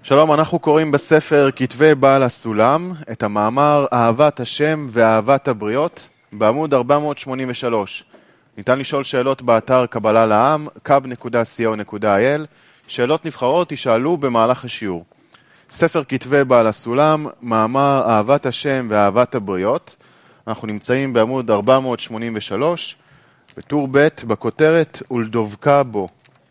שלום, אנחנו קוראים בספר כתבי בעל הסולם את המאמר אהבת השם ואהבת הבריות בעמוד 483. ניתן לשאול שאלות באתר קבלה לעם, kab.co.il. שאלות נבחרות ישאלו במהלך השיעור. ספר כתבי בעל הסולם, מאמר אהבת השם ואהבת הבריות. אנחנו נמצאים בעמוד 483, בטור ב' בכותרת ולדבקה בו.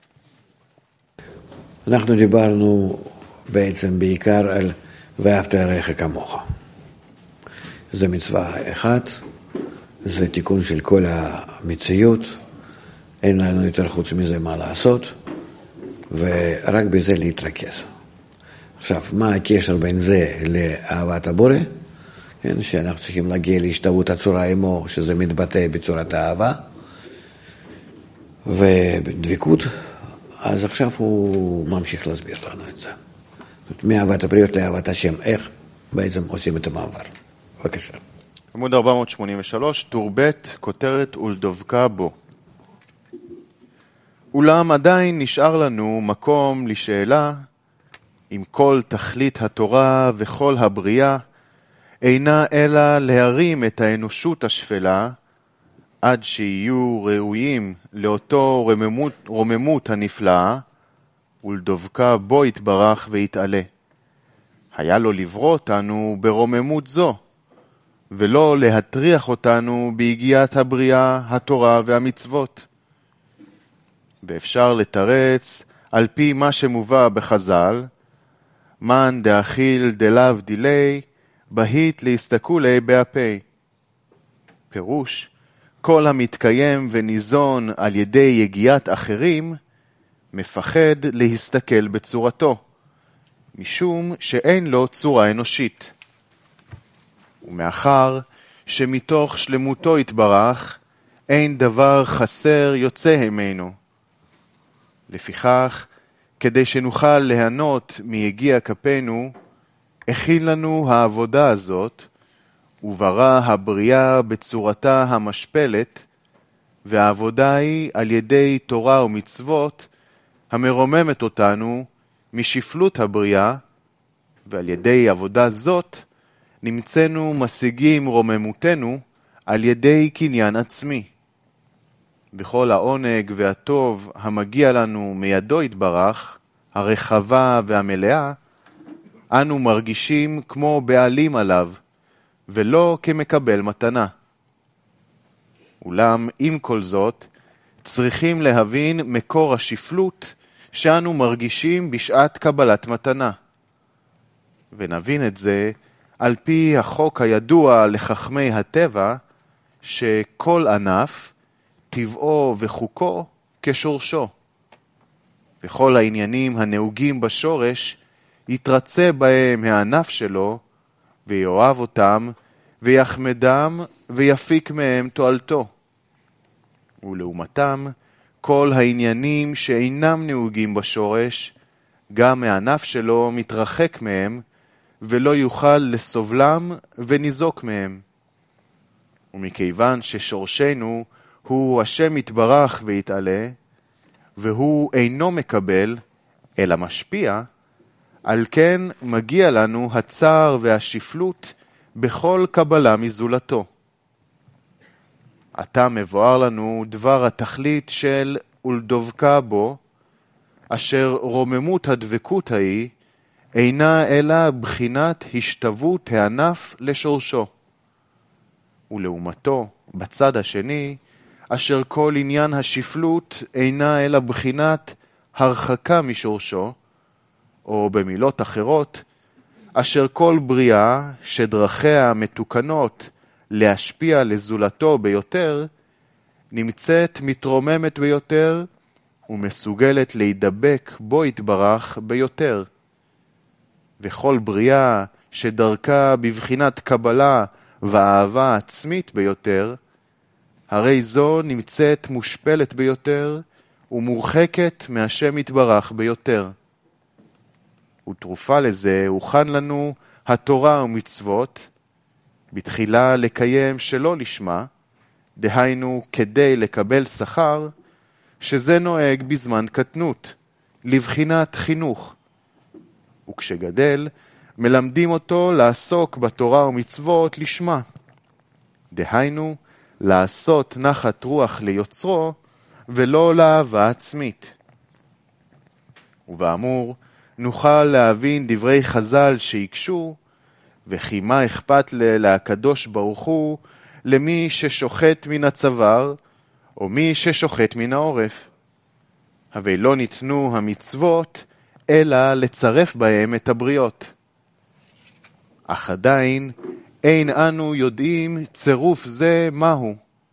אנחנו דיברנו בעצם בעיקר על ואהבת לרעך כמוך. זה מצווה אחת, זה תיקון של כל המציאות, אין לנו יותר חוץ מזה מה לעשות, ורק בזה להתרכז. עכשיו, מה הקשר בין זה לאהבת הבורא? כן, שאנחנו צריכים להגיע להשתוות הצורה עמו, שזה מתבטא בצורת האהבה, ובדבקות, אז עכשיו הוא ממשיך להסביר לנו את זה. מאהבת הבריות לאהבת השם, איך בעצם עושים את המעבר. בבקשה. עמוד 483, טור ב', כותרת ולדבקה בו. אולם עדיין נשאר לנו מקום לשאלה אם כל תכלית התורה וכל הבריאה אינה אלא להרים את האנושות השפלה עד שיהיו ראויים לאותו רוממות הנפלאה ולדבקה בו יתברך ויתעלה. היה לו לברוא אותנו ברוממות זו, ולא להטריח אותנו בהגיעת הבריאה, התורה והמצוות. ואפשר לתרץ על פי מה שמובא בחז"ל, מן דאכיל דלאו דילי, בהית להסתכולי בהפי. פירוש, כל המתקיים וניזון על ידי יגיעת אחרים, מפחד להסתכל בצורתו, משום שאין לו צורה אנושית. ומאחר שמתוך שלמותו יתברך, אין דבר חסר יוצא ממנו. לפיכך, כדי שנוכל ליהנות מיגיע כפינו, הכין לנו העבודה הזאת, וברא הבריאה בצורתה המשפלת, והעבודה היא על ידי תורה ומצוות, המרוממת אותנו משפלות הבריאה, ועל ידי עבודה זאת נמצאנו משיגים רוממותנו על ידי קניין עצמי. בכל העונג והטוב המגיע לנו מידו יתברך, הרחבה והמלאה, אנו מרגישים כמו בעלים עליו, ולא כמקבל מתנה. אולם עם כל זאת, צריכים להבין מקור השפלות שאנו מרגישים בשעת קבלת מתנה. ונבין את זה על פי החוק הידוע לחכמי הטבע, שכל ענף, טבעו וחוקו כשורשו. וכל העניינים הנהוגים בשורש, יתרצה בהם הענף שלו, ויאהב אותם, ויחמדם, ויפיק מהם תועלתו. ולעומתם, כל העניינים שאינם נהוגים בשורש, גם הענף שלו מתרחק מהם, ולא יוכל לסובלם וניזוק מהם. ומכיוון ששורשנו הוא השם יתברך ויתעלה, והוא אינו מקבל, אלא משפיע, על כן מגיע לנו הצער והשפלות בכל קבלה מזולתו. עתה מבואר לנו דבר התכלית של ולדבקה בו, אשר רוממות הדבקות ההיא אינה אלא בחינת השתוות הענף לשורשו. ולעומתו, בצד השני, אשר כל עניין השפלות אינה אלא בחינת הרחקה משורשו, או במילות אחרות, אשר כל בריאה שדרכיה מתוקנות להשפיע לזולתו ביותר, נמצאת מתרוממת ביותר ומסוגלת להידבק בו יתברך ביותר. וכל בריאה שדרכה בבחינת קבלה ואהבה עצמית ביותר, הרי זו נמצאת מושפלת ביותר ומורחקת מהשם יתברך ביותר. ותרופה לזה הוכן לנו התורה ומצוות, בתחילה לקיים שלא לשמה, דהיינו כדי לקבל שכר, שזה נוהג בזמן קטנות, לבחינת חינוך, וכשגדל, מלמדים אותו לעסוק בתורה ומצוות לשמה. דהיינו, לעשות נחת רוח ליוצרו, ולא לאהבה עצמית. ובאמור, נוכל להבין דברי חז"ל שיקשו, וכי מה אכפת להקדוש ברוך הוא למי ששוחט מן הצוואר, או מי ששוחט מן העורף. הרי לא ניתנו המצוות, אלא לצרף בהם את הבריות. אך עדיין אין אנו יודעים צירוף זה מהו.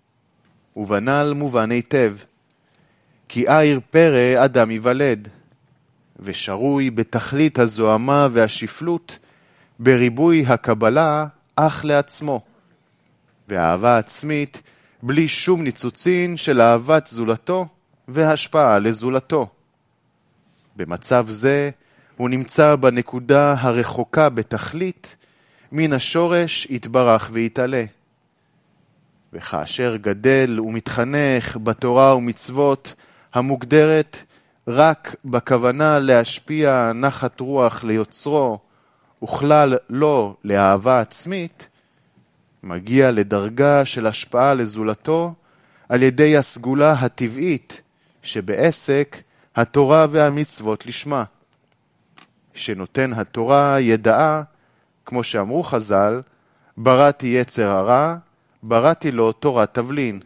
ובנל מובן היטב, כי עיר פרא אדם יוולד, ושרוי בתכלית הזוהמה והשפלות, בריבוי הקבלה אך לעצמו, והאהבה עצמית בלי שום ניצוצין של אהבת זולתו והשפעה לזולתו. במצב זה הוא נמצא בנקודה הרחוקה בתכלית, מן השורש יתברך ויתעלה. וכאשר גדל ומתחנך בתורה ומצוות המוגדרת רק בכוונה להשפיע נחת רוח ליוצרו, וכלל לא לאהבה עצמית, מגיע לדרגה של השפעה לזולתו על ידי הסגולה הטבעית שבעסק התורה והמצוות לשמה. שנותן התורה ידעה, כמו שאמרו חז"ל, בראתי יצר הרע, בראתי לו תורת תבלין.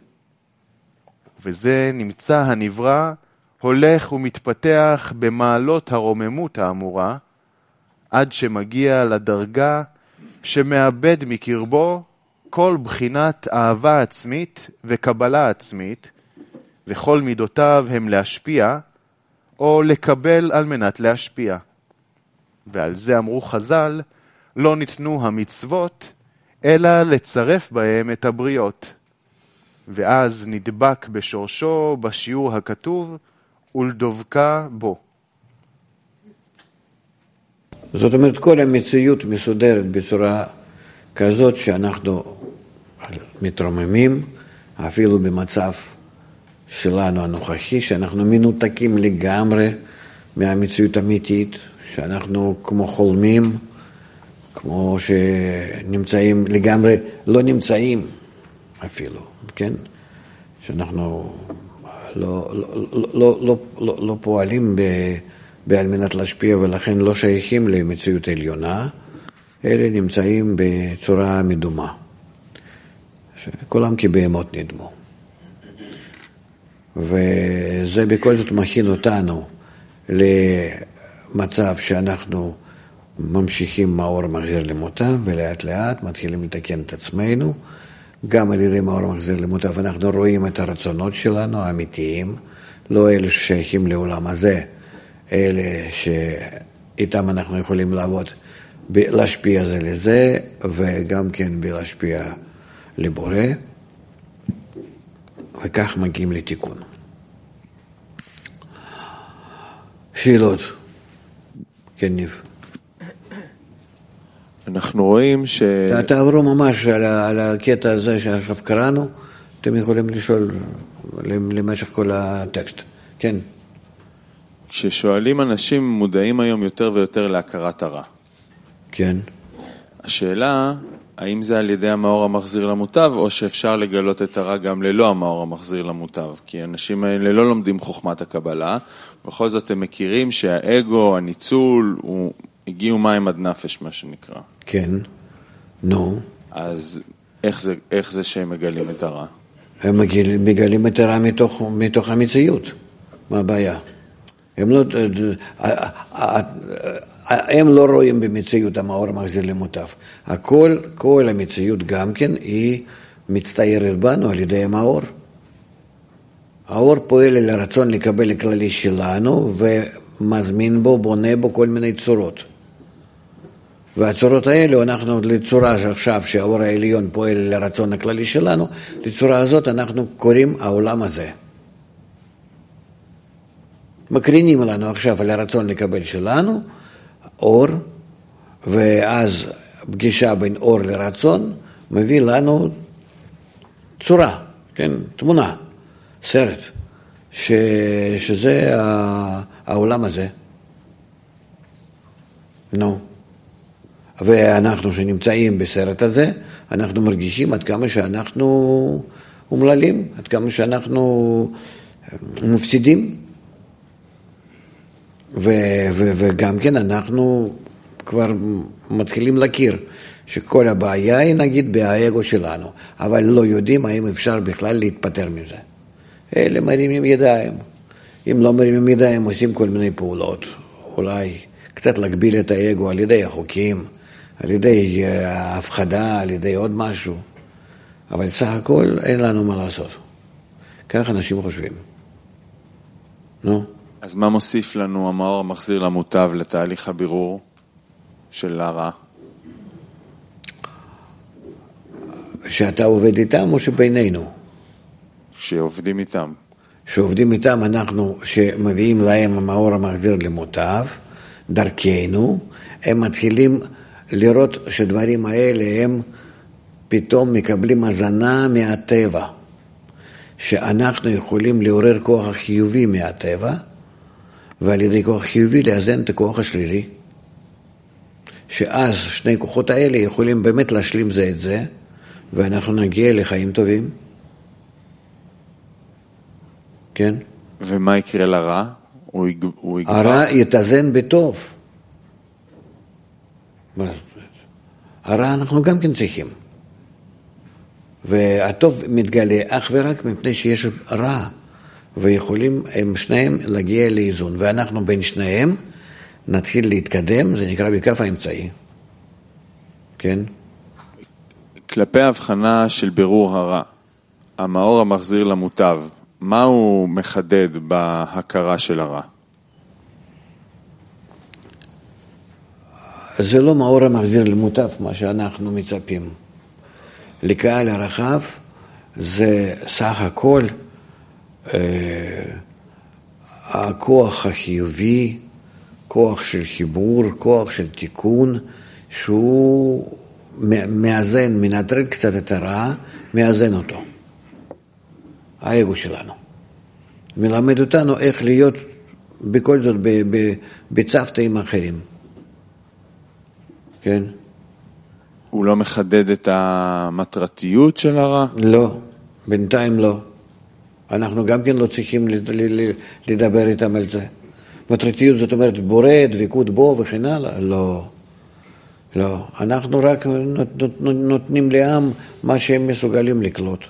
וזה נמצא הנברא הולך ומתפתח במעלות הרוממות האמורה, עד שמגיע לדרגה שמאבד מקרבו כל בחינת אהבה עצמית וקבלה עצמית, וכל מידותיו הם להשפיע, או לקבל על מנת להשפיע. ועל זה אמרו חז"ל, לא ניתנו המצוות, אלא לצרף בהם את הבריות. ואז נדבק בשורשו בשיעור הכתוב, ולדבקה בו. זאת אומרת, כל המציאות מסודרת בצורה כזאת שאנחנו מתרוממים, אפילו במצב שלנו הנוכחי, שאנחנו מנותקים לגמרי מהמציאות האמיתית, שאנחנו כמו חולמים, כמו שנמצאים לגמרי, לא נמצאים אפילו, כן? שאנחנו לא פועלים על מנת להשפיע ולכן לא שייכים למציאות עליונה, אלה נמצאים בצורה מדומה. כולם כבהמות נדמו. וזה בכל זאת מכין אותנו למצב שאנחנו ממשיכים מאור מחזיר למוטב, ולאט לאט מתחילים לתקן את עצמנו. גם על ידי מאור מחזיר למוטב אנחנו רואים את הרצונות שלנו האמיתיים, לא אלה ששייכים לעולם הזה, אלה שאיתם אנחנו יכולים לעבוד, להשפיע זה לזה, וגם כן בלהשפיע לבורא, וכך מגיעים לתיקון. שאלות? כן, ניב. אנחנו רואים תעברו ממש על הקטע הזה שעכשיו קראנו, אתם יכולים לשאול למשך כל הטקסט. כן. כששואלים אנשים מודעים היום יותר ויותר להכרת הרע. כן. השאלה, האם זה על ידי המאור המחזיר למוטב, או שאפשר לגלות את הרע גם ללא המאור המחזיר למוטב? כי האנשים האלה לא לומדים חוכמת הקבלה, בכל זאת הם מכירים שהאגו, הניצול, הגיעו מים עד נפש, מה שנקרא. כן, נו. אז איך זה שהם מגלים את הרע? הם מגלים את הרע מתוך המציאות. מה הבעיה? הם לא רואים במציאות המאור המחזיר למוטב. כל המציאות גם כן היא מצטיירת בנו על ידי המאור. האור פועל על הרצון לקבל הכללי שלנו ומזמין בו, בונה בו כל מיני צורות. והצורות האלו, אנחנו לצורה שעכשיו שהאור העליון פועל על הרצון הכללי שלנו, לצורה הזאת אנחנו קוראים העולם הזה. מקרינים לנו עכשיו על הרצון לקבל שלנו, אור, ואז פגישה בין אור לרצון, מביא לנו צורה, כן, תמונה, סרט, שזה העולם הזה. נו. ואנחנו שנמצאים בסרט הזה, אנחנו מרגישים עד כמה שאנחנו אומללים, עד כמה שאנחנו מפסידים. וגם כן אנחנו כבר מתחילים להכיר שכל הבעיה היא נגיד באגו שלנו, אבל לא יודעים האם אפשר בכלל להתפטר מזה. אלה מרימים ידיים. אם לא מרימים ידיים, עושים כל מיני פעולות. אולי קצת להגביל את האגו על ידי החוקים, על ידי ההפחדה, על ידי עוד משהו. אבל סך הכל אין לנו מה לעשות. כך אנשים חושבים. נו? אז מה מוסיף לנו המאור המחזיר למוטב לתהליך הבירור של הרע? שאתה עובד איתם או שבינינו? שעובדים איתם. שעובדים איתם אנחנו, שמביאים להם המאור המחזיר למוטב, דרכנו, הם מתחילים לראות שדברים האלה הם פתאום מקבלים הזנה מהטבע, שאנחנו יכולים לעורר כוח החיובי מהטבע, ועל ידי כוח חיובי לאזן את הכוח השלילי, שאז שני כוחות האלה יכולים באמת להשלים זה את זה, ואנחנו נגיע לחיים טובים. כן? ומה יקרה לרע? הרע יתאזן בטוב. הרע אנחנו גם כן צריכים. והטוב מתגלה אך ורק מפני שיש רע, ויכולים הם שניהם להגיע לאיזון, ואנחנו בין שניהם נתחיל להתקדם, זה נקרא בכף האמצעי. כן? כלפי ההבחנה של בירור הרע, המאור המחזיר למוטב, מה הוא מחדד בהכרה של הרע? זה לא מאור המחזיר למוטב, מה שאנחנו מצפים. לקהל הרחב זה סך הכל הכוח החיובי, כוח של חיבור, כוח של תיקון, שהוא מאזן, מנטרל קצת את הרע, מאזן אותו. האגו שלנו. מלמד אותנו איך להיות בכל זאת בצוותאים אחרים. כן? הוא לא מחדד את המטרתיות של הרע? לא, בינתיים לא. אנחנו גם כן לא צריכים לדבר איתם על זה. מטרתיות זאת אומרת בורא, דבקות בו וכן הלאה. לא. לא. אנחנו רק נותנים לעם מה שהם מסוגלים לקלוט.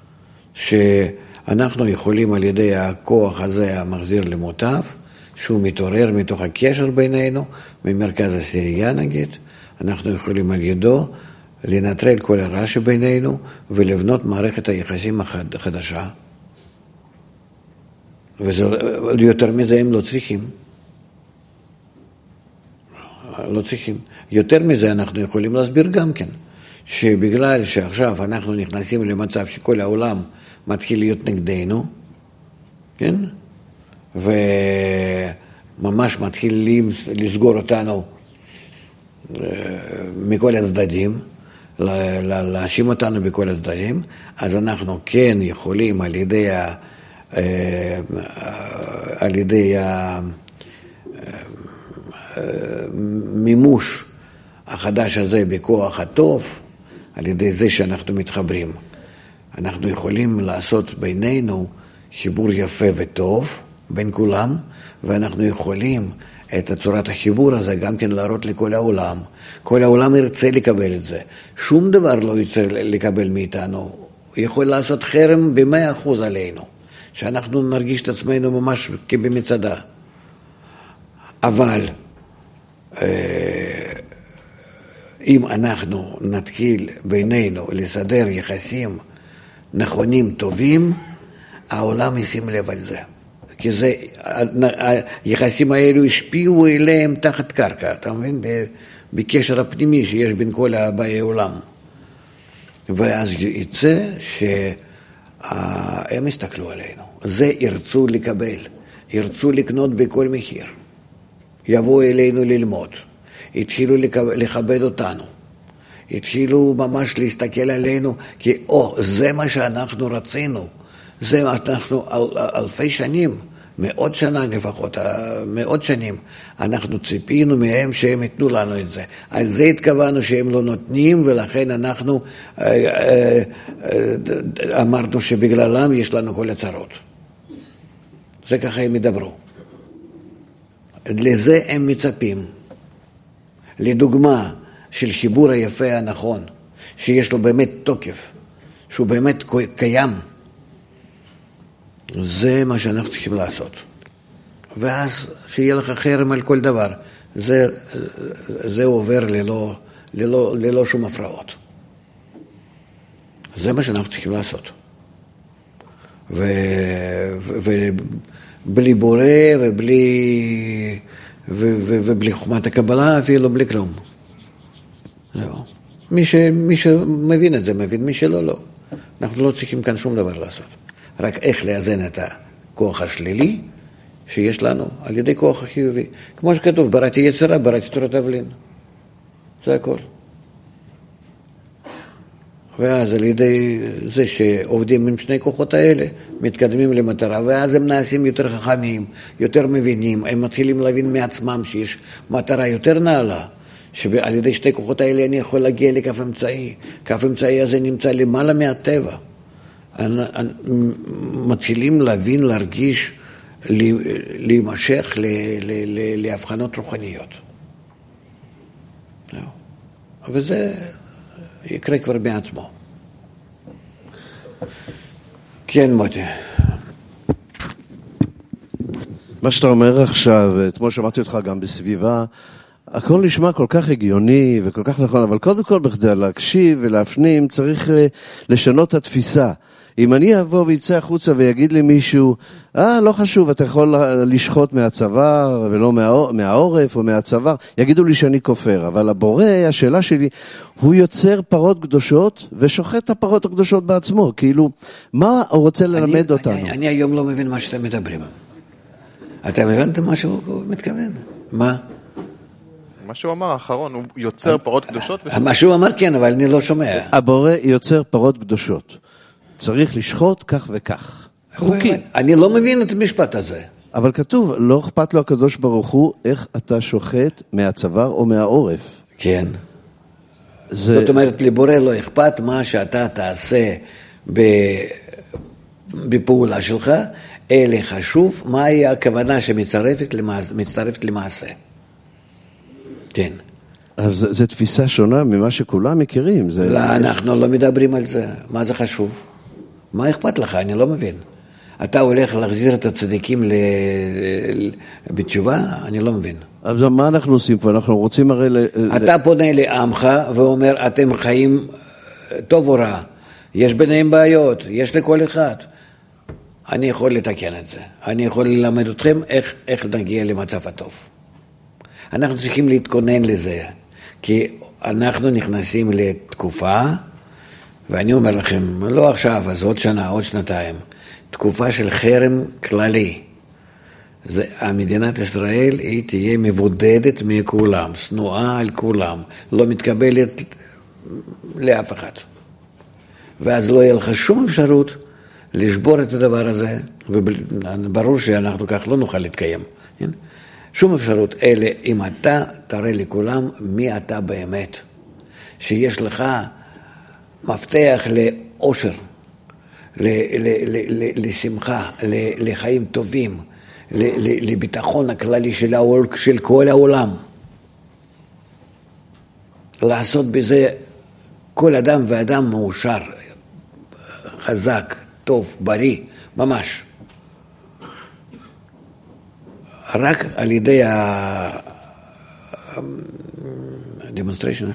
שאנחנו יכולים על ידי הכוח הזה המחזיר למוטב, שהוא מתעורר מתוך הקשר בינינו, ממרכז הסירייה נגיד, אנחנו יכולים על ידו לנטרל כל הרע שבינינו ולבנות מערכת היחסים החדשה. ויותר מזה הם לא צריכים. לא צריכים. יותר מזה אנחנו יכולים להסביר גם כן, שבגלל שעכשיו אנחנו נכנסים למצב שכל העולם מתחיל להיות נגדנו, כן? וממש מתחילים לסגור אותנו מכל הצדדים, להאשים אותנו בכל הצדדים, אז אנחנו כן יכולים על ידי המימוש החדש הזה בכוח הטוב, על ידי זה שאנחנו מתחברים, אנחנו יכולים לעשות בינינו חיבור יפה וטוב בין כולם, ואנחנו יכולים את צורת החיבור הזה גם כן להראות לכל העולם. כל העולם ירצה לקבל את זה. שום דבר לא ירצה לקבל מאיתנו. הוא יכול לעשות חרם ב100% עלינו, שאנחנו נרגיש את עצמנו ממש כבמצדה. אבל אם אנחנו נתחיל בינינו לסדר יחסים נכונים, טובים, העולם ישים לב על זה. כי זה, היחסים האלו השפיעו אליהם תחת קרקע, אתה מבין? בקשר הפנימי שיש בין כל באי העולם. ואז יצא שהם הסתכלו עלינו. זה ירצו לקבל, ירצו לקנות בכל מחיר. יבואו אלינו ללמוד, התחילו לכבד אותנו. התחילו ממש להסתכל עלינו, כי זה מה שאנחנו רצינו, זה מה אנחנו אלפי שנים מאות שנה לפחות, מאות שנים, אנחנו ציפינו מהם שהם ייתנו לנו את זה. על זה התכוונו שהם לא נותנים, ולכן אנחנו אמרנו שבגללם יש לנו כל הצרות. זה ככה הם ידברו. לזה הם מצפים. לדוגמה של חיבור היפה הנכון, שיש לו באמת תוקף, שהוא באמת קיים, זה מה שאנחנו צריכים לעשות. ואז שיהיה לך חרם על כל דבר, זה עובר ללא שום הפרעות. זה מה שאנחנו צריכים לעשות. ובלי בורא ובלי חוכמת הקבלה, אפילו בלי כלום. זהו. מי שמבין את זה מבין, מי שלא, לא. אנחנו לא צריכים כאן שום דבר לעשות. רק איך לאזן את הכוח השלילי שיש לנו על ידי כוח החיובי. כמו שכתוב, בראתי יצרה, בראתי תורת תבלין. זה הכל. ואז על ידי זה שעובדים עם שני כוחות האלה, מתקדמים למטרה, ואז הם נעשים יותר חכמים, יותר מבינים, הם מתחילים להבין מעצמם שיש מטרה יותר נעלה, שעל ידי שני כוחות האלה אני יכול להגיע לכף אמצעי. כף אמצעי הזה נמצא למעלה מהטבע. מתחילים להבין, להרגיש, להימשך להבחנות רוחניות. וזה יקרה כבר בעצמו. כן, מוטי. מה שאתה אומר עכשיו, אתמול שמעתי אותך גם בסביבה, הכל נשמע כל כך הגיוני וכל כך נכון, אבל קודם כל בכדי להקשיב ולהפנים צריך לשנות את התפיסה. אם אני אבוא ויצא החוצה ויגיד לי מישהו, לא חשוב, אתה יכול לשחוט מהצוואר ולא מהעורף או מהצוואר, יגידו לי שאני כופר, אבל הבורא, השאלה שלי, הוא יוצר פרות קדושות ושוחט את הפרות הקדושות בעצמו, כאילו, מה הוא רוצה ללמד אותנו? אני היום לא מבין מה שאתם מדברים. אתם הבנתם מה שהוא מתכוון? מה? מה שהוא אמר האחרון, הוא יוצר פרות קדושות? מה שהוא אמר כן, אבל אני לא שומע. הבורא יוצר פרות קדושות. צריך לשחוט כך וכך. חוקי. אני לא מבין את המשפט הזה. אבל כתוב, לא אכפת לו הקדוש ברוך הוא, איך אתה שוחט מהצוואר או מהעורף. כן. זאת אומרת, לבורא לא אכפת מה שאתה תעשה בפעולה שלך, אלא חשוב מהי הכוונה שמצטרפת למעשה. כן. אז זו תפיסה שונה ממה שכולם מכירים. לא, אנחנו לא מדברים על זה. מה זה חשוב? מה אכפת לך? אני לא מבין. אתה הולך להחזיר את הצדיקים בתשובה? אני לא מבין. אז מה אנחנו עושים פה? אנחנו רוצים הרי... אתה פונה לעמך ואומר, אתם חיים טוב או רע. יש ביניהם בעיות, יש לכל אחד. אני יכול לתקן את זה. אני יכול ללמד אתכם איך נגיע למצב הטוב. אנחנו צריכים להתכונן לזה, כי אנחנו נכנסים לתקופה, ואני אומר לכם, לא עכשיו, אז עוד שנה, עוד שנתיים, תקופה של חרם כללי. המדינת ישראל היא תהיה מבודדת מכולם, שנואה על כולם, לא מתקבלת לאף אחד. ואז לא יהיה לך שום אפשרות לשבור את הדבר הזה, וברור שאנחנו כך לא נוכל להתקיים. שום אפשרות, אלא אם אתה תראה לכולם מי אתה באמת, שיש לך מפתח לאושר, לשמחה, לחיים טובים, לביטחון הכללי של כל העולם. לעשות בזה כל אדם ואדם מאושר, חזק, טוב, בריא, ממש. רק על ידי demonstration,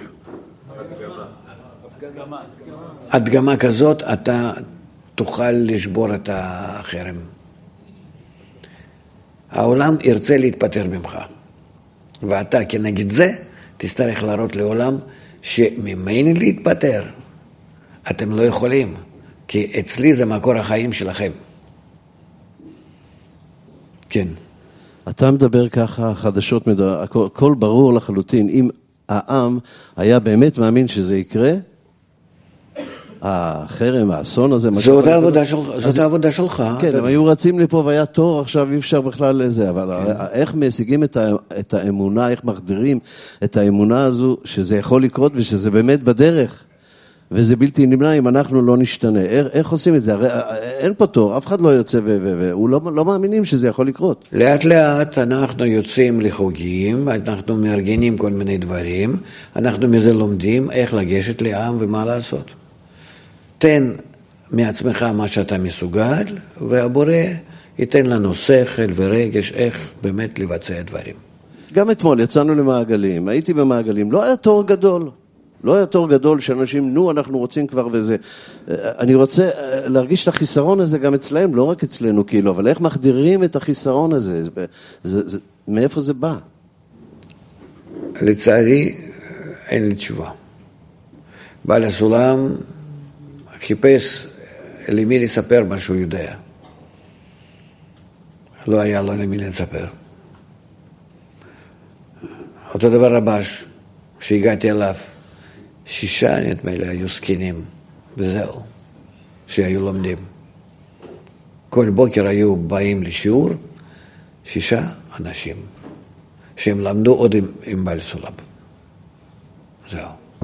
הדגמה כזאת, אתה תוכל לשבור את החרם. העולם ירצה להתפטר ממך, ואתה כנגד זה תצטרך להראות לעולם שממני להתפטר אתם לא יכולים, כי אצלי זה מקור החיים שלכם. כן. אתה מדבר ככה, חדשות, הכל ברור לחלוטין. אם העם היה באמת מאמין שזה יקרה, החרם, האסון הזה. זאת העבודה שלך. כן, הם היו רצים לפה והיה תור, עכשיו אי אפשר בכלל לזה, אבל איך משיגים את האמונה, איך מחדירים את האמונה הזו, שזה יכול לקרות ושזה באמת בדרך, וזה בלתי נמנע אם אנחנו לא נשתנה. איך עושים את זה? הרי אין פה תור, אף אחד לא יוצא והוא לא מאמינים שזה יכול לקרות. לאט לאט אנחנו יוצאים לחוגים, אנחנו מארגנים כל מיני דברים, אנחנו מזה לומדים איך לגשת לעם ומה לעשות. תן מעצמך מה שאתה מסוגל, והבורא ייתן לנו שכל ורגש איך באמת לבצע דברים. גם אתמול יצאנו למעגלים, הייתי במעגלים, לא היה תור גדול. לא היה תור גדול שאנשים, אנחנו רוצים כבר וזה. אני רוצה להרגיש את החיסרון הזה גם אצלהם, לא רק אצלנו כאילו, אבל איך מחדירים את החיסרון הזה? מאיפה זה בא? לצערי, אין לי תשובה. בעל הסולם חיפש למי לספר מה שהוא יודע. לא היה לו למי לספר. אותו דבר רבש, שהגעתי אליו, 6 נדמה לי היו זקנים, וזהו, שהיו לומדים. כל בוקר היו באים לשיעור 6 אנשים, שהם למדו עוד עם בעל סולם. זהו.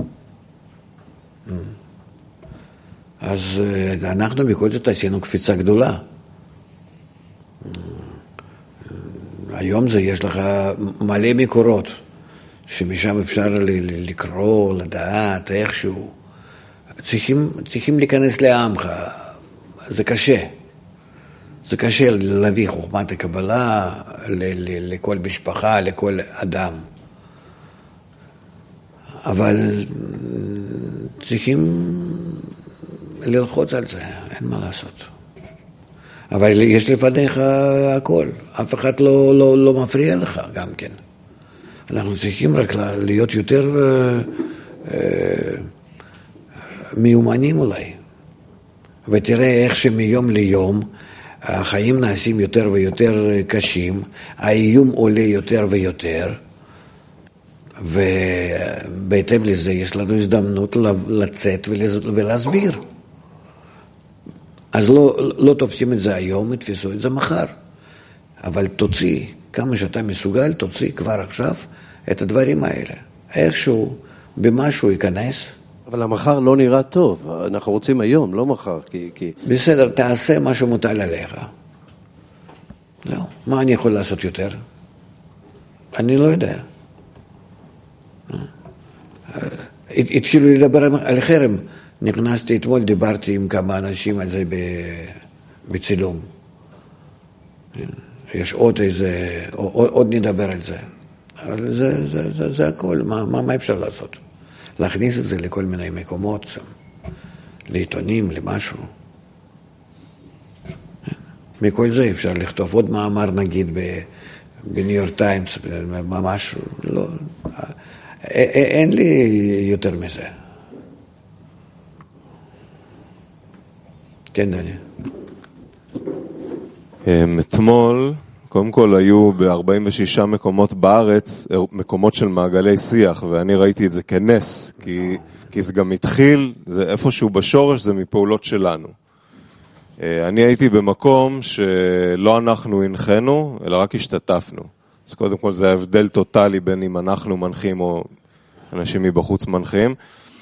אז אנחנו בכל זאת עשינו קפיצה גדולה. היום זה יש לך מלא מקורות, שמשם אפשר לקרוא, לדעת, איכשהו. צריכים להיכנס לעמך. זה קשה. זה קשה להביא חוכמת הקבלה לכל משפחה, לכל אדם. אבל צריכים ללחוץ על זה, אין מה לעשות. אבל יש לפניך הכל. אף אחד לא מפריע לך גם כן. אנחנו צריכים רק להיות יותר מיומנים אולי. ותראה איך שמיום ליום החיים נעשים יותר ויותר קשים, האיום עולה יותר ויותר, ובהתאם לזה יש לנו הזדמנות לצאת ולהסביר. אז לא תופסים את זה היום, תפסו את זה מחר. אבל תוציא, כמה שאתה מסוגל, תוציא כבר עכשיו את הדברים האלה. איכשהו, במשהו ייכנס. אבל המחר לא נראה טוב. אנחנו רוצים היום, לא מחר. בסדר, תעשה מה שמוטל עליך. לא, מה אני יכול לעשות יותר? אני לא יודע. התחילו לדבר על חרם. נכנסתי אתמול, דיברתי עם כמה אנשים על זה בצילום. יש עוד איזה, עוד נדבר על זה. אבל זה הכל, מה אפשר לעשות? להכניס את זה לכל מיני מקומות שם, לעיתונים, למשהו. מכל זה אפשר לכתוב עוד מאמר, נגיד, בניו יורק טיימס, ממש, לא, אין לי יותר מזה. כן, דני. אתמול, קודם כל היו ב-46 מקומות בארץ, מקומות של מעגלי שיח, ואני ראיתי את זה כנס, כי זה גם התחיל, זה איפשהו בשורש, זה מפעולות שלנו. אני הייתי במקום שלא אנחנו הנחנו, אלא רק השתתפנו. אז קודם כל זה ההבדל טוטלי בין אם אנחנו מנחים או אנשים מבחוץ מנחים.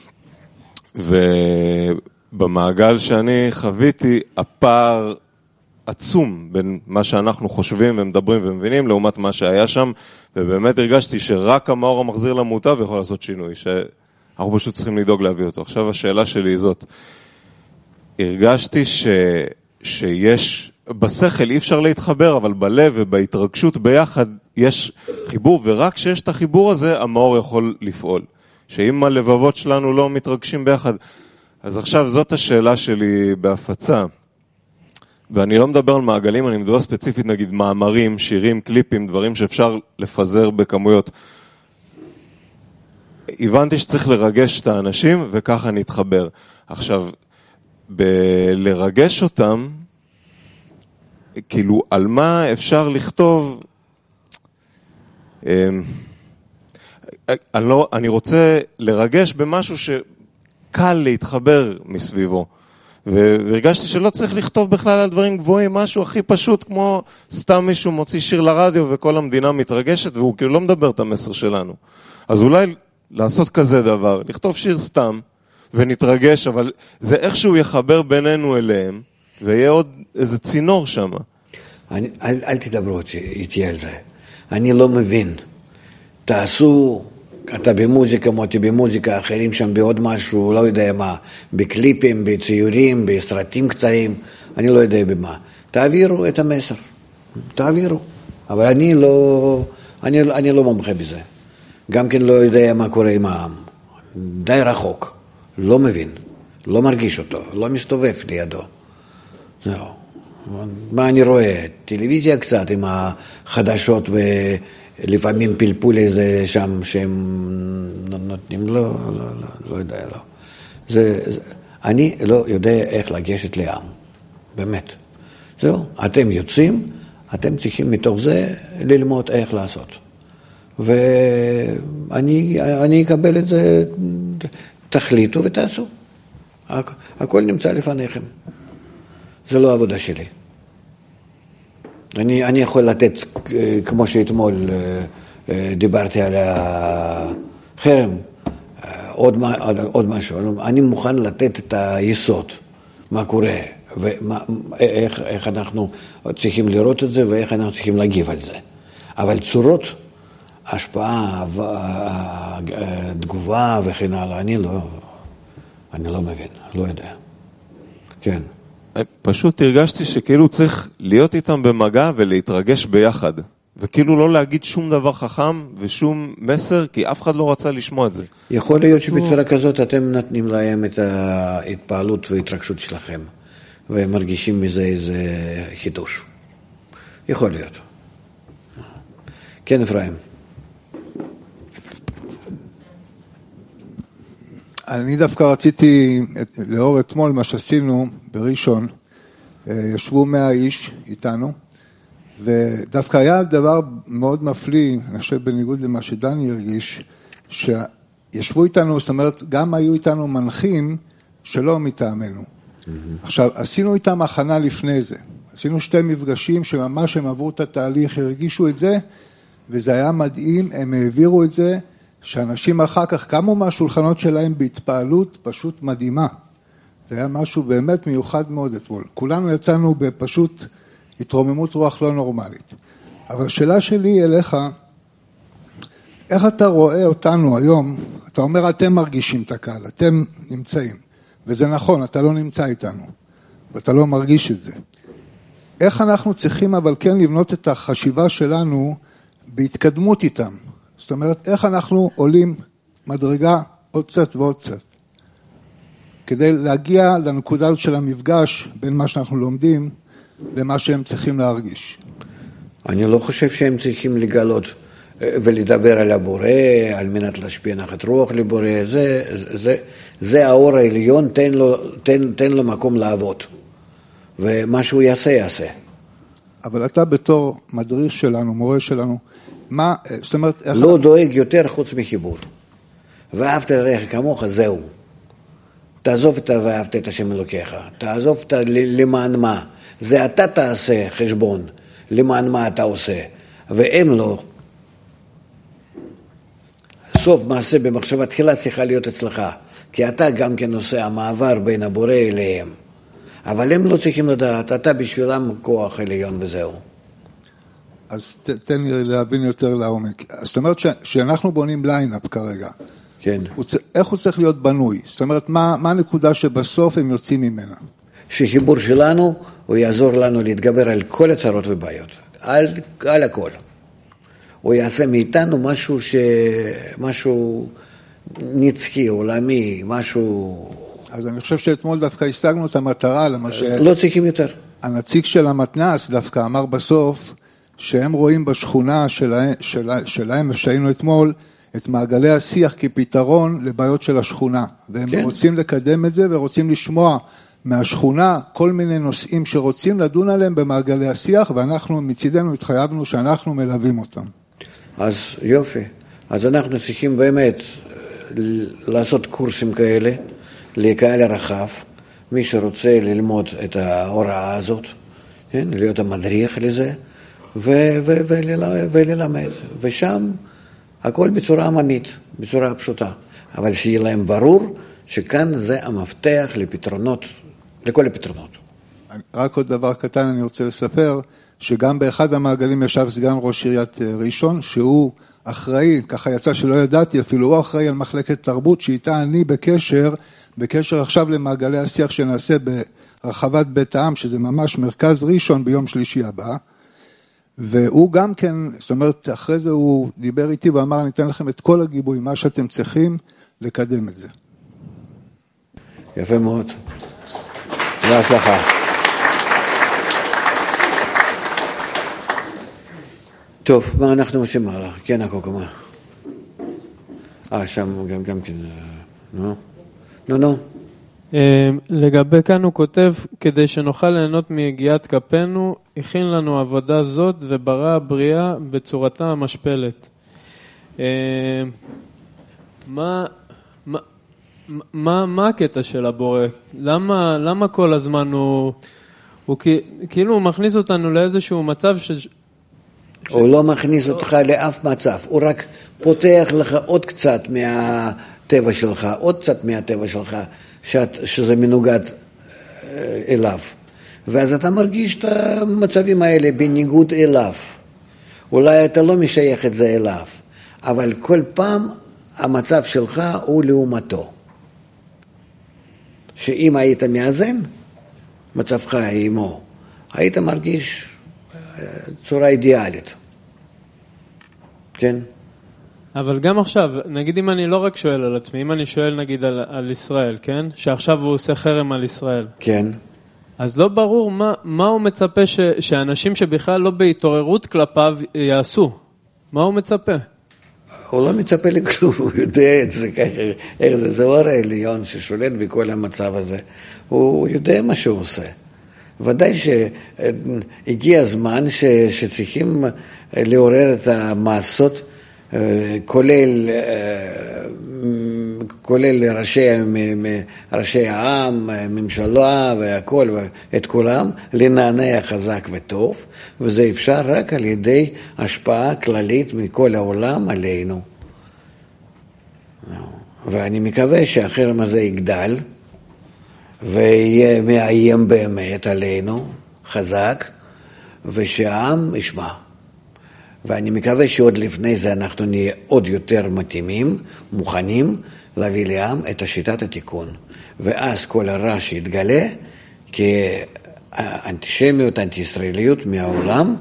ובמעגל שאני חוויתי, הפער עצום בין מה שאנחנו חושבים ומדברים ומבינים לעומת מה שהיה שם, ובאמת הרגשתי שרק המאור המחזיר למוטב יכול לעשות שינוי, שאנחנו פשוט צריכים לדאוג להביא אותו. עכשיו השאלה שלי היא זאת, הרגשתי שיש, בשכל אי אפשר להתחבר, אבל בלב ובהתרגשות ביחד יש חיבור, ורק כשיש את החיבור הזה, המאור יכול לפעול. שאם הלבבות שלנו לא מתרגשים ביחד, אז עכשיו זאת השאלה שלי בהפצה. ואני לא מדבר על מעגלים, אני מדבר ספציפית, נגיד, מאמרים, שירים, קליפים, דברים שאפשר לפזר בכמויות. הבנתי שצריך לרגש את האנשים, וככה נתחבר. עכשיו, לרגש אותם, כאילו, על מה אפשר לכתוב? אני רוצה לרגש במשהו קל להתחבר מסביבו. והרגשתי שלא צריך לכתוב בכלל על דברים גבוהים, משהו הכי פשוט כמו סתם מישהו מוציא שיר לרדיו וכל המדינה מתרגשת והוא כאילו לא מדבר את המסר שלנו. אז אולי לעשות כזה דבר, לכתוב שיר סתם ונתרגש, אבל זה איכשהו יחבר בינינו אליהם ויהיה עוד איזה צינור שם. אל תדברו איתי על זה. אני לא מבין. תעשו, אתה במוזיקה, מותי במוזיקה, אחרים שם בעוד משהו, לא יודע מה, בקליפים, בציורים, בסרטים קצרים, אני לא יודע במה. תעבירו את המסר. תעבירו. אבל אני לא מומחה בזה. גם כן לא יודע מה קורה עם העם. די רחוק. לא מבין. לא מרגיש אותו. לא מסתובב לידו. זהו. מה אני רואה? טלוויזיה קצת עם החדשות ולפעמים פלפול איזה שם שהם נותנים, לא יודע, לא. אני לא יודע איך לגשת לעם, באמת. זהו, אתם יוצאים, אתם צריכים מתוך זה ללמוד איך לעשות. ואני אקבל את זה, תחליטו ותעשו. הכל נמצא לפניכם. זה לא העבודה שלי. אני יכול לתת, כמו שאתמול דיברתי על החרם, עוד משהו. אני מוכן לתת את היסוד, מה קורה, ואיך אנחנו צריכים לראות את זה, ואיך אנחנו צריכים להגיב על זה. אבל צורות, השפעה, תגובה וכן הלאה, אני לא מבין, לא יודע. כן. פשוט הרגשתי שכאילו צריך להיות איתם במגע ולהתרגש ביחד. וכאילו לא להגיד שום דבר חכם ושום מסר, כי אף אחד לא רצה לשמוע את זה. יכול להיות שבצורה כזאת אתם נותנים להם את ההתפעלות וההתרגשות שלכם, והם מרגישים מזה איזה חידוש. יכול להיות. כן, אפרים. אני דווקא רציתי, לאור אתמול מה שעשינו בראשון, ישבו 100 איש איתנו, ודווקא היה דבר מאוד מפליא, אני חושב בניגוד למה שדני הרגיש, שישבו איתנו, זאת אומרת, גם היו איתנו מנחים שלא מטעמנו. עכשיו, עשינו איתם הכנה לפני זה, עשינו 2 מפגשים שממש הם עברו את התהליך, הרגישו את זה, וזה היה מדהים, הם העבירו את זה, שאנשים אחר כך קמו מהשולחנות שלהם בהתפעלות פשוט מדהימה. זה היה משהו באמת מיוחד מאוד אתמול. כולנו יצאנו בפשוט התרוממות רוח לא נורמלית. אבל השאלה שלי אליך, איך אתה רואה אותנו היום, אתה אומר אתם מרגישים את הקהל, אתם נמצאים, וזה נכון, אתה לא נמצא איתנו, ואתה לא מרגיש את זה. איך אנחנו צריכים אבל כן לבנות את החשיבה שלנו בהתקדמות איתם? זאת אומרת, איך אנחנו עולים מדרגה עוד קצת ועוד קצת, כדי להגיע לנקודה של המפגש בין מה שאנחנו לומדים למה שהם צריכים להרגיש. אני לא חושב שהם צריכים לגלות ולדבר על הבורא, על מנת להשפיע נחת רוח לבורא, זה האור העליון, תן לו מקום לעבוד, ומה שהוא יעשה. אבל אתה בתור מדריך שלנו, מורה שלנו, מה, זאת אומרת, לא דואג יותר חוץ מחיבור. ואהבת לרעך כמוך, זהו. תעזוב את ואהבת את השם אלוקיך. תעזוב את למען מה. זה אתה תעשה חשבון, למען מה אתה עושה. והם לא. סוף מעשה במחשבה תחילה צריכה להיות אצלך. כי אתה גם כן עושה המעבר בין הבורא אליהם. אבל הם לא צריכים לדעת, אתה בשבילם כוח עליון וזהו. אז תן לי להבין יותר לעומק. זאת אומרת שאנחנו בונים ליינאפ כרגע. כן. איך הוא צריך להיות בנוי? זאת אומרת, מה הנקודה שבסוף הם יוצאים ממנה? שחיבור שלנו, הוא יעזור לנו להתגבר על כל הצרות ובעיות. על הכל. הוא יעשה מאיתנו משהו נצחי, עולמי, משהו... אז אני חושב שאתמול דווקא השגנו את המטרה, לא צריכים יותר. הנציג של המתנ"ס דווקא אמר בסוף, שהם רואים בשכונה שלהם, שהיינו אתמול, את מעגלי השיח כפתרון לבעיות של השכונה. והם כן. רוצים לקדם את זה ורוצים לשמוע מהשכונה כל מיני נושאים שרוצים לדון עליהם במעגלי השיח, ואנחנו מצידנו התחייבנו שאנחנו מלווים אותם. אז יופי. אז אנחנו צריכים באמת לעשות קורסים כאלה, לקהל הרחב, מי שרוצה ללמוד את ההוראה הזאת, כן? להיות המדריך לזה, וללמד. ושם הכל בצורה עממית, בצורה פשוטה. אבל שיהיה להם ברור שכאן זה המפתח לפתרונות, לכל הפתרונות. רק עוד דבר קטן אני רוצה לספר, שגם באחד המעגלים ישב סגן ראש עיריית ראשון, שהוא אחראי, ככה יצא שלא ידעתי, אפילו הוא אחראי על מחלקת תרבות, שאיתה אני בקשר עכשיו למעגלי השיח שנעשה ברחבת בית העם, שזה ממש מרכז ראשון ביום שלישי הבא, והוא גם כן, זאת אומרת, אחרי זה הוא דיבר איתי ואמר, אני אתן לכם את כל הגיבוי, מה שאתם צריכים לקדם את זה. יפה מאוד. בהצלחה. טוב, מה אנחנו עושים הלאה? כן, הקוקמה. שם גם כן, נו. לגבי כאן הוא כותב, כדי שנוכל ליהנות מיגיעת כפינו, הכין לנו עבודה זאת וברא הבריאה בצורתה המשפלת. מה הקטע של הבורא? למה כל הזמן הוא כאילו מכניס אותנו לאיזשהו מצב הוא לא מכניס אותך לאף מצב, הוא רק פותח לך עוד קצת מהטבע שלך, שזה מנוגד אליו. ואז אתה מרגיש את המצבים האלה בניגוד אליו. אולי אתה לא משייך את זה אליו, אבל כל פעם המצב שלך הוא לעומתו. שאם היית מאזן, מצבך עמו, היית מרגיש צורה אידיאלית. כן? אבל גם עכשיו, נגיד אם אני לא רק שואל על עצמי, אם אני שואל נגיד על ישראל, כן? שעכשיו הוא עושה חרם על ישראל. כן. אז לא ברור מה הוא מצפה שאנשים שבכלל לא בהתעוררות כלפיו יעשו. מה הוא מצפה? הוא לא מצפה לכלום, הוא יודע את זה ככה, זה אור העליון ששולט בכל המצב הזה. הוא יודע מה שהוא עושה. ודאי שהגיע הזמן שצריכים לעורר את המעשות, כולל ראשי העם, ממשלה והכל, את כולם, לנענע חזק וטוב, וזה אפשר רק על ידי השפעה כללית מכל העולם עלינו. ואני מקווה שהחרם הזה יגדל, ויהיה מאיים באמת עלינו חזק, ושהעם ישמע. ואני מקווה שעוד לפני זה אנחנו נהיה עוד יותר מתאימים, מוכנים להביא לעם את השיטת התיקון. ואז כל הרע שיתגלה כאנטישמיות, אנטי-ישראליות מהעולם,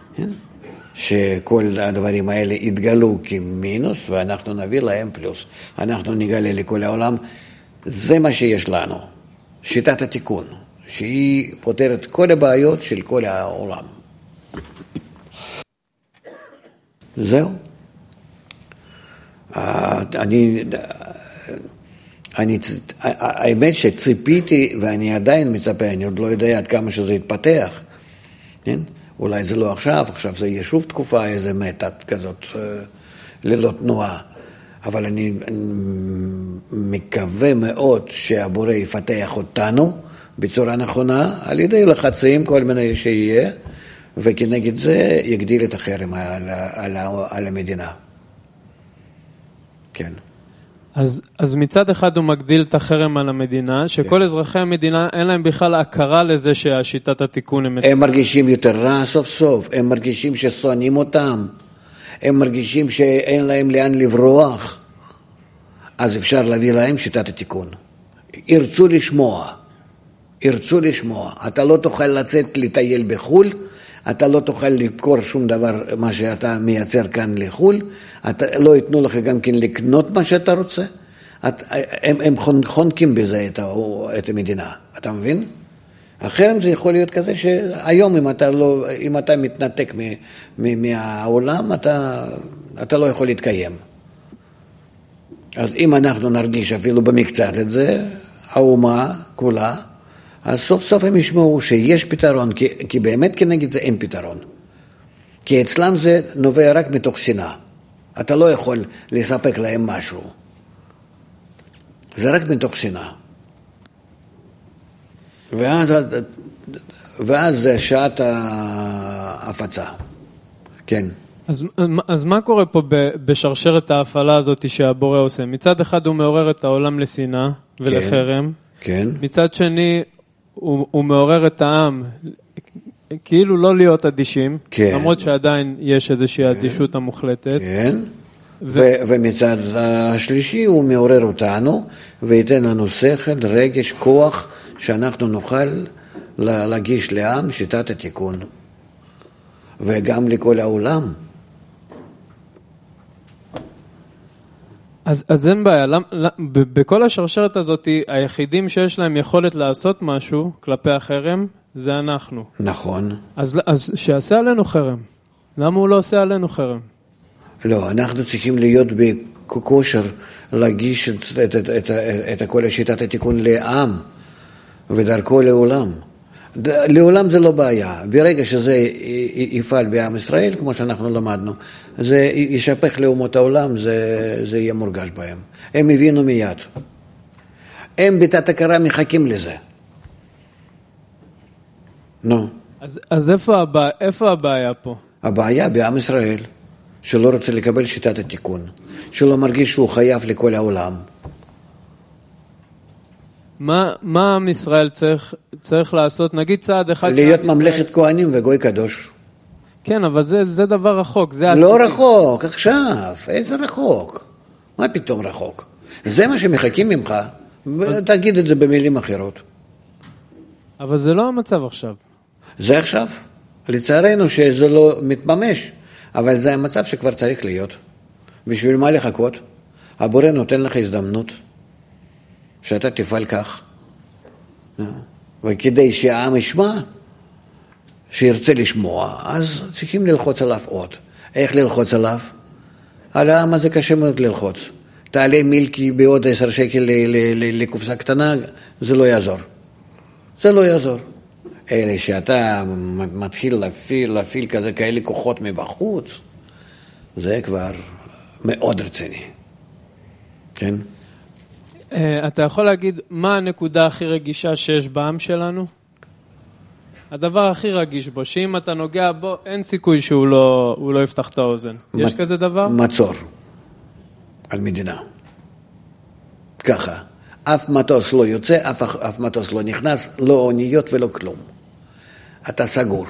שכל הדברים האלה יתגלו כמינוס ואנחנו נביא להם פלוס. אנחנו נגלה לכל העולם, זה מה שיש לנו. שיטת התיקון, שהיא פותרת כל הבעיות של כל העולם. זהו. האמת שציפיתי, ואני עדיין מצפה, אני עוד לא יודע עד כמה שזה יתפתח. כן? אולי זה לא עכשיו זה יהיה שוב תקופה, איזה מתת כזאת, ללא תנועה. אבל אני מקווה מאוד שהבורא יפתח אותנו בצורה נכונה, על ידי לחצים כל מיני שיהיה, וכנגד זה יגדיל את החרם על המדינה. כן. אז מצד אחד הוא מגדיל את החרם על המדינה, שכל אזרחי המדינה אין להם בכלל הכרה לזה שהשיטת התיקון הם מרגישים יותר רע סוף סוף, הם מרגישים ששונאים אותם, הם מרגישים שאין להם לאן לברוח, אז אפשר להביא להם שיטת התיקון. ירצו לשמוע. אתה לא תוכל לצאת לטייל בחול, אתה לא תוכל לקרוא שום דבר מה שאתה מייצר כאן לחול, לא ייתנו לך גם כן לקנות מה שאתה רוצה, הם חונקים בזה את המדינה, אתה מבין? החרם זה יכול להיות כזה שהיום אם אתה מתנתק מהעולם, אתה לא יכול להתקיים. אז אם אנחנו נרגיש אפילו במקצת את זה, האומה כולה, אז סוף סוף הם ישמעו שיש פתרון, כי באמת כנגד זה אין פתרון. כי אצלם זה נובע רק מתוך שנאה. אתה לא יכול לספק להם משהו. זה רק מתוך שנאה. ואז זה שעת ההפצה. כן. אז מה קורה פה בשרשרת ההפעלה הזאת שהבורא עושה? מצד אחד הוא מעורר את העולם לשנאה ולחרם. כן. מצד שני הוא מעורר את העם כאילו לא להיות אדישים, כן. למרות שעדיין יש איזושהי אדישות המוחלטת. כן. ומצד השלישי הוא מעורר אותנו וייתן לנו שכל, רגש, כוח, שאנחנו נוכל להגיש לעם שיטת התיקון. וגם לכל העולם. אז אין בעיה, בכל השרשרת הזאת, היחידים שיש להם יכולת לעשות משהו כלפי החרם, זה אנחנו. נכון. אז שיעשה עלינו חרם. למה הוא לא עושה עלינו חרם? לא, אנחנו צריכים להיות בכושר להגיש את כל שיטת התיקון לעם ודרכו לעולם. לעולם זה לא בעיה. ברגע שזה יפעל בעם ישראל, כמו שאנחנו למדנו, זה ישפך לאומות העולם, זה יהיה מורגש בהם. הם הבינו מיד. הם בתת הכרה מחכים לזה. נו. אז איפה הבעיה פה? הבעיה בעם ישראל, שלא רוצה לקבל שיטת התיקון, שלא מרגיש שהוא חייב לכל העולם. מה עם ישראל צריך לעשות? נגיד צעד אחד... להיות ממלכת כהנים וגוי קדוש. כן, אבל זה דבר רחוק. לא רחוק, עכשיו. איזה רחוק? מה פתאום רחוק? זה מה שמחכים ממך. תגיד את זה במילים אחרות. אבל זה לא המצב עכשיו. זה עכשיו. לצערנו שזה לא מתממש. אבל זה המצב שכבר צריך להיות. בשביל מה לחכות? הבורא נותן לך הזדמנות. שאתה תפעל כך. וכדי שהעם ישמע, שירצה לשמוע, אז צריכים ללחוץ עליו עוד. איך ללחוץ עליו? על העם הזה קשה מאוד ללחוץ. תעלה מילקי בעוד 10 שקל לקופסה קטנה, זה לא יעזור. זה לא יעזור. אלה שאתה מתחיל להפעיל כאלה כוחות מבחוץ, זה כבר מאוד רציני. כן? אתה יכול להגיד מה הנקודה הכי רגישה שיש בעם שלנו? הדבר הכי רגיש בו, שאם אתה נוגע בו, אין סיכוי שהוא לא יפתח את האוזן. יש כזה דבר? מצור על מדינה. ככה. אף מטוס לא יוצא, אף מטוס לא נכנס, לא אוניות ולא כלום. אתה סגור.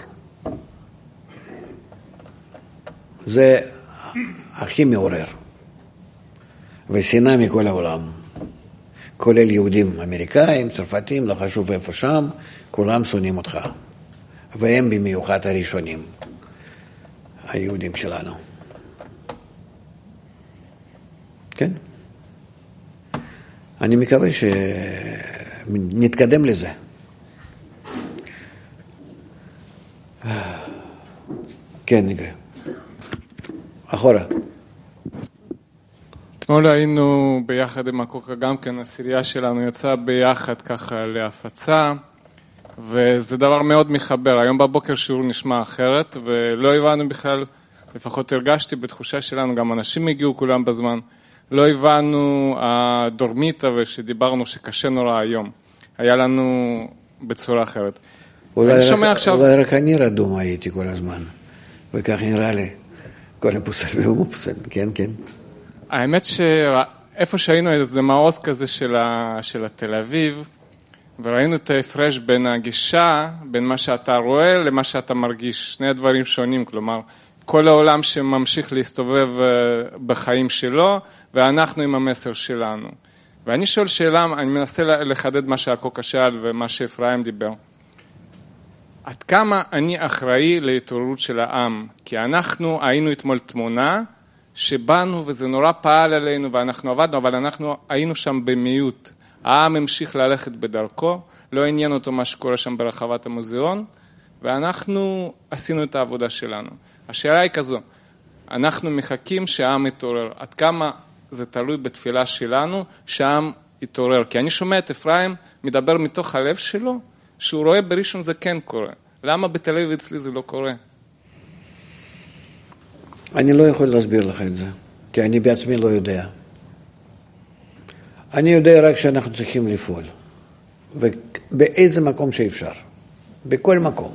זה הכי מעורר. ושנאה מכל העולם. כולל יהודים אמריקאים, צרפתים, לא חשוב איפה שם, כולם שונאים אותך. והם במיוחד הראשונים, היהודים שלנו. כן? אני מקווה שנתקדם לזה. כן, נגע. אחורה. אתמול היינו ביחד עם הקוקה, גם כן הסירייה שלנו יצאה ביחד ככה להפצה, וזה דבר מאוד מחבר. היום בבוקר שיעור נשמע אחרת, ולא הבנו בכלל, לפחות הרגשתי בתחושה שלנו, גם אנשים הגיעו כולם בזמן, לא הבנו הדורמיטה ושדיברנו שקשה נורא היום. היה לנו בצורה אחרת. אולי רק אני רדום הייתי כל הזמן, וכך נראה לי, כל הפוסל ומופסל, כן, כן. האמת שאיפה שהיינו איזה מעוז כזה של התל אביב, וראינו את ההפרש בין הגישה, בין מה שאתה רואה למה שאתה מרגיש, שני הדברים שונים, כלומר, כל העולם שממשיך להסתובב בחיים שלו, ואנחנו עם המסר שלנו. ואני שואל שאלה, אני מנסה לחדד מה שהקוקה שאל ומה שאפרים דיבר. עד כמה אני אחראי להתעוררות של העם? כי אנחנו היינו אתמול תמונה, שבאנו וזה נורא פעל עלינו ואנחנו עבדנו, אבל אנחנו היינו שם במיעוט. העם המשיך ללכת בדרכו, לא עניין אותו מה שקורה שם ברחבת המוזיאון, ואנחנו עשינו את העבודה שלנו. השאלה היא כזו, אנחנו מחכים שהעם יתעורר. עד כמה זה תלוי בתפילה שלנו שהעם יתעורר? כי אני שומע את אפרים מדבר מתוך הלב שלו, שהוא רואה בראשון זה כן קורה. למה בתל אביב אצלי זה לא קורה? אני לא יכול להסביר לך את זה, כי אני בעצמי לא יודע. אני יודע רק שאנחנו צריכים לפעול. ובאיזה מקום שאפשר, בכל מקום.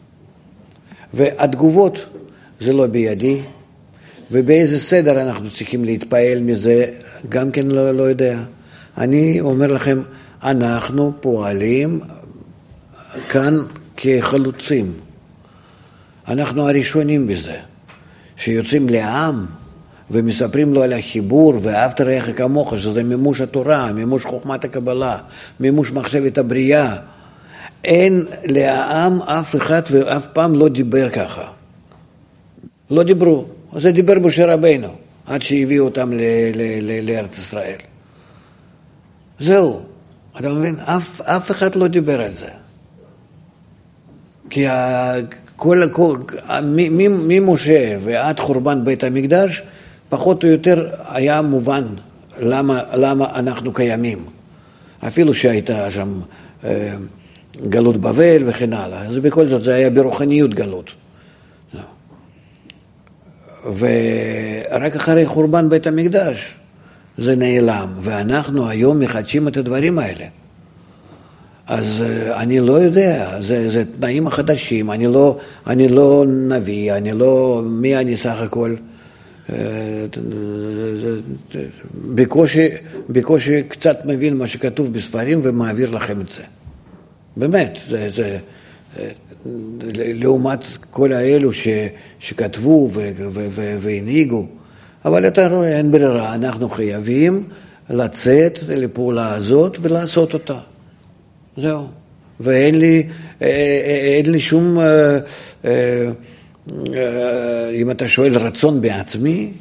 והתגובות זה לא בידי, ובאיזה סדר אנחנו צריכים להתפעל מזה, גם כן לא יודע. אני אומר לכם, אנחנו פועלים כאן כחלוצים. אנחנו הראשונים בזה, שיוצאים לעם ומספרים לו על החיבור ואהבת רעך כמוך, שזה מימוש התורה, מימוש חוכמת הקבלה, מימוש מחשבת הבריאה. אין לעם אף אחד ואף פעם לא דיבר ככה. לא דיברו. זה דיבר משה רבינו, עד שהביאו אותם לארץ ישראל. זהו. אתה מבין? אף אחד לא דיבר על זה. כי ממשה ועד חורבן בית המקדש, פחות או יותר היה מובן למה אנחנו קיימים. אפילו שהייתה שם גלות בבל וכן הלאה. אז בכל זאת זה היה ברוחניות גלות. ורק אחרי חורבן בית המקדש זה נעלם, ואנחנו היום מחדשים את הדברים האלה. אז אני לא יודע, זה תנאים החדשים, אני לא נביא, מי אני סך הכל? בקושי קצת מבין מה שכתוב בספרים ומעביר לכם את זה. באמת, זה לעומת כל האלו שכתבו והנהיגו. אבל אתה רואה, אין ברירה, אנחנו חייבים לצאת לפעולה הזאת ולעשות אותה. זהו. ואין לי שום, אם אתה שואל רצון בעצמי,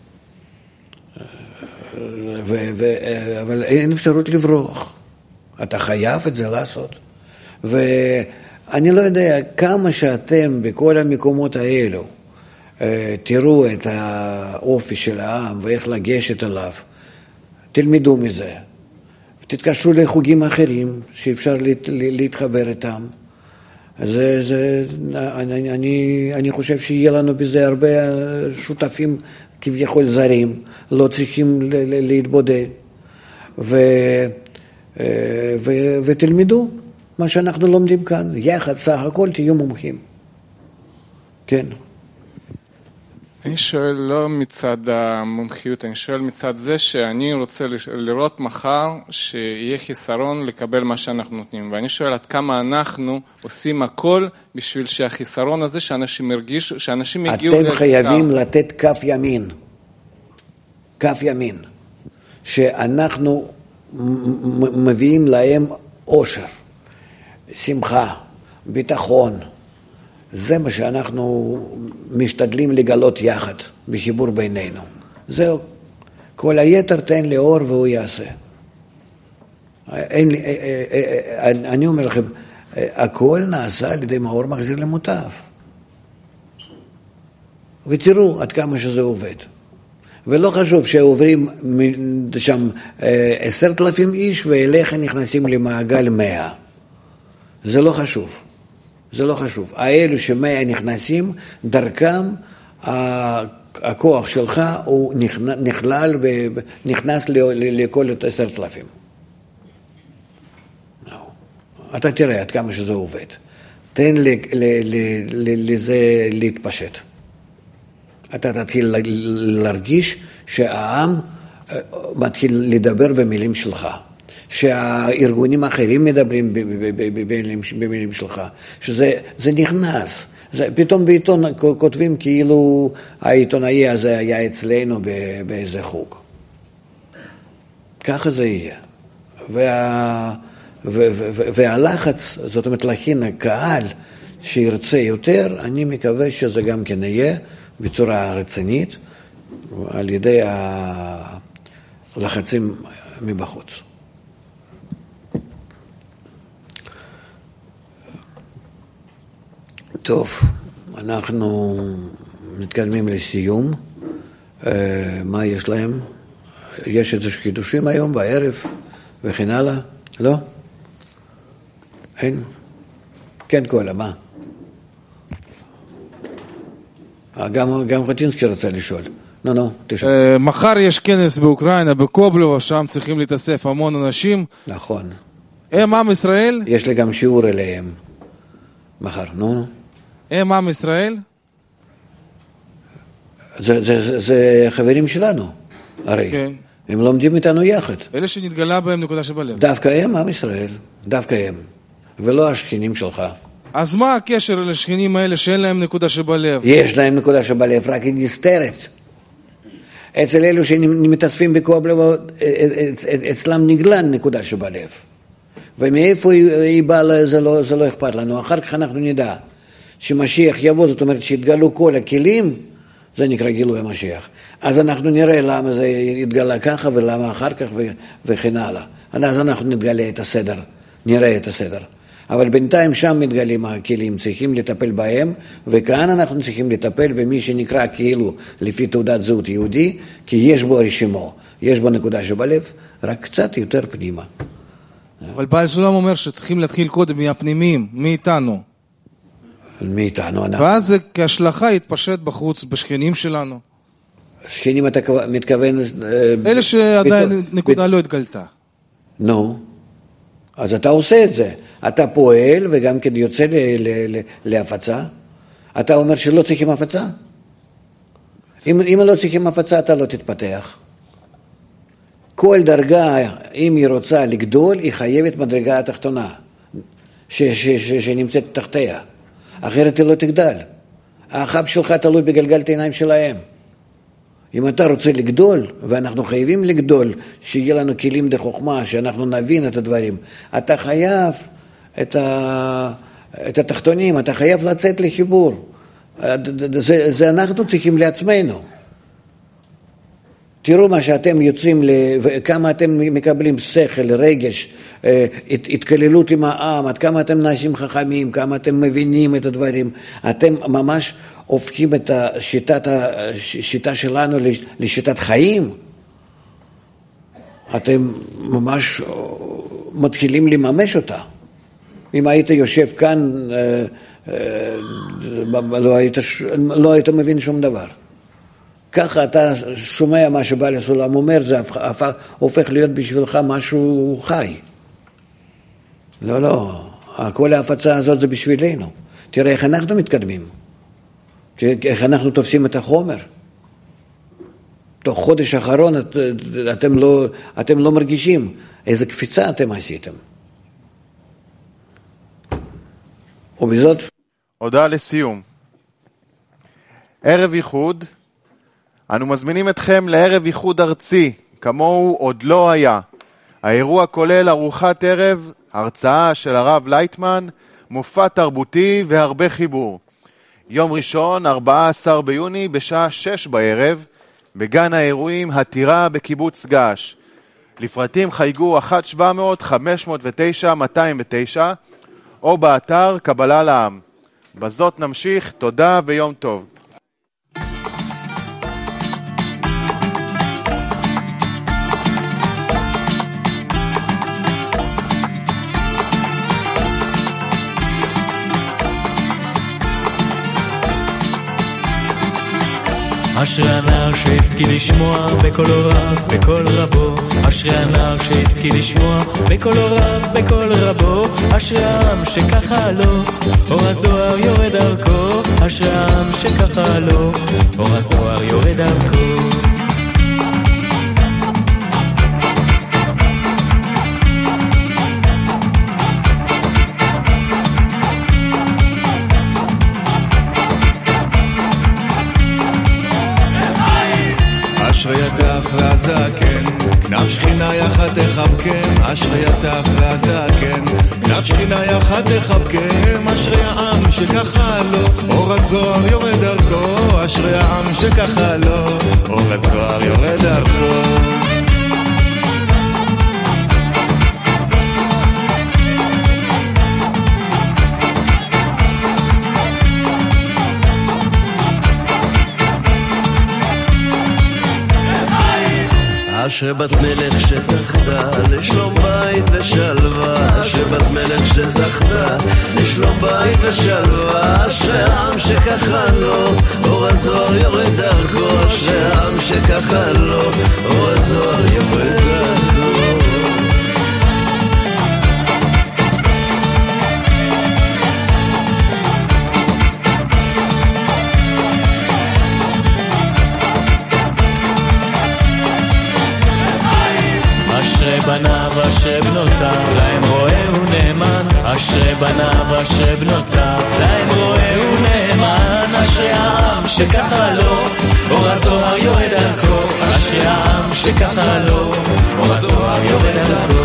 אבל אין אפשרות לברוח. אתה חייב את זה לעשות. ואני לא יודע כמה שאתם בכל המקומות האלו תראו את האופי של העם ואיך לגשת עליו, תלמדו מזה. תתקשרו לחוגים אחרים שאפשר להתחבר איתם. אני חושב שיהיה לנו בזה הרבה שותפים כביכול זרים, לא צריכים להתבודד. ותלמדו מה שאנחנו לומדים כאן. יחד סך הכל תהיו מומחים. כן. אני שואל לא מצד המומחיות, אני שואל מצד זה שאני רוצה לראות מחר שיהיה חיסרון לקבל מה שאנחנו נותנים. ואני שואל עד כמה אנחנו עושים הכל בשביל שהחיסרון הזה שאנשים הרגישו, שאנשים הגיעו... אתם חייבים לתת כף ימין. כף ימין. שאנחנו מביאים להם אושר, שמחה, ביטחון. זה מה שאנחנו משתדלים לגלות יחד, בחיבור בינינו. זהו. כל היתר תן לאור והוא יעשה. אני אומר לכם, הכל נעשה על ידי מאור מחזיר למוטב. ותראו עד כמה שזה עובד. ולא חשוב שעוברים שם 10,000 איש ואליך נכנסים למעגל 100. זה לא חשוב. זה לא חשוב. האלו ש100 נכנסים, דרכם הכוח שלך הוא נכנס לכל 10,000. אתה תראה עד כמה שזה עובד. תן לזה להתפשט. אתה תתחיל להרגיש שהעם מתחיל לדבר במילים שלך. שהארגונים האחרים מדברים במילים שלך, שזה נכנס. פתאום בעיתון כותבים כאילו העיתונאי הזה היה אצלנו באיזה חוג. ככה זה יהיה. והלחץ, זאת אומרת להכין הקהל שירצה יותר, אני מקווה שזה גם כן יהיה בצורה רצינית, על ידי הלחצים מבחוץ. טוב, אנחנו מתקדמים לסיום. מה יש להם? יש איזה חידושים היום בערב וכן הלאה? לא? אין? כן קולה, מה? גם חטינסקי רצה לשאול. נו, תשאל. מחר יש כנס באוקראינה, בקובלו, שם צריכים להתאסף המון אנשים. נכון. הם עם ישראל? יש לי גם שיעור אליהם. מחר, נו. הם עם ישראל? זה חברים שלנו, הרי. כן. הם לומדים איתנו יחד. אלה שנתגלה בהם נקודה שבלב. דווקא הם עם ישראל, דווקא הם. ולא השכנים שלך. אז מה הקשר לשכנים האלה שאין להם נקודה שבלב? יש להם נקודה שבלב, רק היא נסתרת. אצל אלו שמתאספים בכוח לב, אצלם נגלן נקודה שבלב. ומאיפה היא באה, זה לא אכפת לנו. אחר כך אנחנו נדע שמשיח יבוא, זאת אומרת שהתגלו כל הכלים, זה נקרא גילוי המשיח. אז אנחנו נראה למה זה התגלה ככה ולמה אחר כך וכן הלאה. אז אנחנו נתגלה את הסדר, נראה את הסדר. אבל בינתיים שם מתגלים הכלים, צריכים לטפל בהם, וכאן אנחנו צריכים לטפל במי שנקרא כאילו לפי תעודת זהות יהודי, כי יש בו רשימו, יש בו נקודה שבלב, רק קצת יותר פנימה. אבל בעל סולם אומר שצריכים להתחיל קודם מהפנימיים, מאיתנו. מאיתנו אנחנו. ואז זה כהשלכה יתפשט בחוץ, בשכנים שלנו. שכנים אתה מתכוון... אלה שעדיין נקודה לא התגלתה. נו, אז אתה עושה את זה. אתה פועל וגם כן יוצא להפצה. אתה אומר שלא צריכים הפצה? אם לא צריכים הפצה אתה לא תתפתח. כל דרגה, אם היא רוצה לגדול, היא חייבת מדרגה התחתונה, שנמצאת תחתיה. אחרת היא לא תגדל. האחב שלך תלוי בגלגל העיניים שלהם. אם אתה רוצה לגדול, ואנחנו חייבים לגדול, שיהיה לנו כלים דחוכמה, שאנחנו נבין את הדברים, אתה חייב את התחתונים, אתה חייב לצאת לחיבור. זה אנחנו צריכים לעצמנו. תראו מה שאתם יוצאים, כמה אתם מקבלים שכל, רגש, התקללות עם העם, עד כמה אתם נעשים חכמים, כמה אתם מבינים את הדברים. אתם ממש הופכים את השיטה שלנו לשיטת חיים. אתם ממש מתחילים לממש אותה. אם היית יושב כאן, לא היית מבין שום דבר. ככה אתה שומע מה שבעל הסולם אומר, זה הופך להיות בשבילך משהו חי. לא, כל ההפצה הזאת זה בשבילנו. תראה איך אנחנו מתקדמים. איך אנחנו תופסים את החומר. תוך חודש האחרון אתם לא מרגישים איזה קפיצה אתם עשיתם. ובזאת... הודעה לסיום. ערב ייחוד, אנו מזמינים אתכם לערב ייחוד ארצי, כמוהו עוד לא היה. האירוע כולל ארוחת ערב, הרצאה של הרב לייטמן, מופע תרבותי והרבה חיבור. יום ראשון, 14 ביוני, בשעה 6 בערב, בגן האירועים הטירה בקיבוץ געש. לפרטים חייגו 1-700-509-209, או באתר קבלה לעם. בזאת נמשיך, תודה ויום טוב. אשרי הנער שהשכיל לשמוע בקול רב, בקול רבו. אשרי הנער שהשכיל לשמוע בקול רב, בקול רבו. אשרי העם שככה לו, אור הזוהר יורד דרכו. אשרי העם שככה לו, אור הזוהר יורד דרכו. אשרי הטף והזקן, כנף שכינה יחד תחבקם. אשרי הטף והזקן, כנף שכינה יחד תחבקם. אשרי העם שככה לו, אור הזוהר יורד דרכו. אשרי העם שככה לו, אור הזוהר יורד דרכו. אשרי בת מלך שזכתה לשלום בית ושלווה. אשרי בת מלך שזכתה לשלום בית ושלווה. אשרי העם שככה לו, אור הזוהר יורד דרכו. אשרי העם שככה לו, אור הזוהר יורד דרכו. בניו אשרי בנותיו, להם רואה ונאמן, אשרי בניו אשרי בנותיו, להם רואה ונאמן, אשרי העם שככה לו, אור הזוהר יורד דרכו, אשרי העם שככה לו, אור הזוהר יורד דרכו.